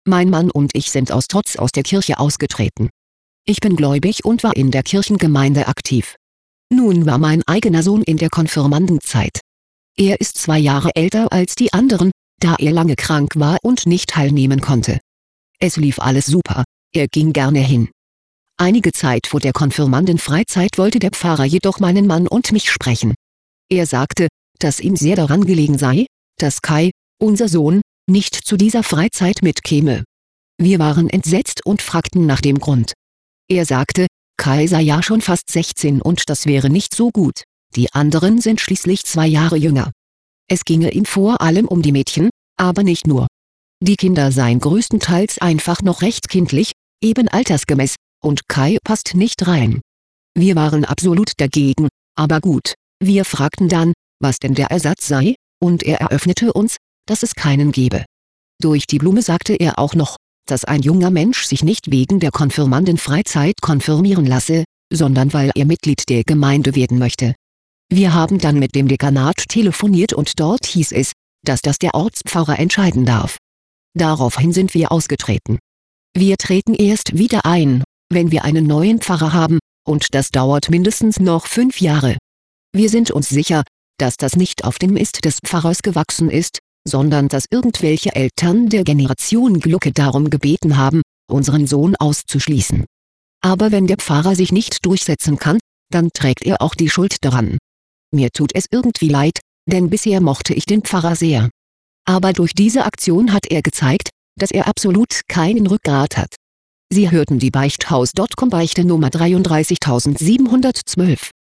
Mein Mann und ich sind aus Trotz aus der Kirche ausgetreten. Ich bin gläubig und war in der Kirchengemeinde aktiv. Nun war mein eigener Sohn in der Konfirmandenzeit. Er ist 2 Jahre älter als die anderen, da er lange krank war und nicht teilnehmen konnte. Es lief alles super, er ging gerne hin. Einige Zeit vor der Konfirmandenfreizeit wollte der Pfarrer jedoch meinen Mann und mich sprechen. Er sagte, dass ihm sehr daran gelegen sei, dass Kai, unser Sohn, nicht zu dieser Freizeit mitkäme. Wir waren entsetzt und fragten nach dem Grund. Er sagte, Kai sei ja schon fast 16 und das wäre nicht so gut, die anderen sind schließlich 2 Jahre jünger. Es ginge ihm vor allem um die Mädchen, aber nicht nur. Die Kinder seien größtenteils einfach noch recht kindlich, eben altersgemäß, und Kai passt nicht rein. Wir waren absolut dagegen, aber gut, wir fragten dann, was denn der Ersatz sei, und er eröffnete uns, dass es keinen gebe. Durch die Blume sagte er auch noch, dass ein junger Mensch sich nicht wegen der Konfirmandenfreizeit konfirmieren lasse, sondern weil er Mitglied der Gemeinde werden möchte. Wir haben dann mit dem Dekanat telefoniert und dort hieß es, dass das der Ortspfarrer entscheiden darf. Daraufhin sind wir ausgetreten. Wir treten erst wieder ein, wenn wir einen neuen Pfarrer haben, und das dauert mindestens noch 5 Jahre. Wir sind uns sicher, dass das nicht auf dem Mist des Pfarrers gewachsen ist, sondern dass irgendwelche Eltern der Generation Glucke darum gebeten haben, unseren Sohn auszuschließen. Aber wenn der Pfarrer sich nicht durchsetzen kann, dann trägt er auch die Schuld daran. Mir tut es irgendwie leid, denn bisher mochte ich den Pfarrer sehr. Aber durch diese Aktion hat er gezeigt, dass er absolut keinen Rückgrat hat. Sie hörten die Beichthaus.com Beichte Nummer 33712.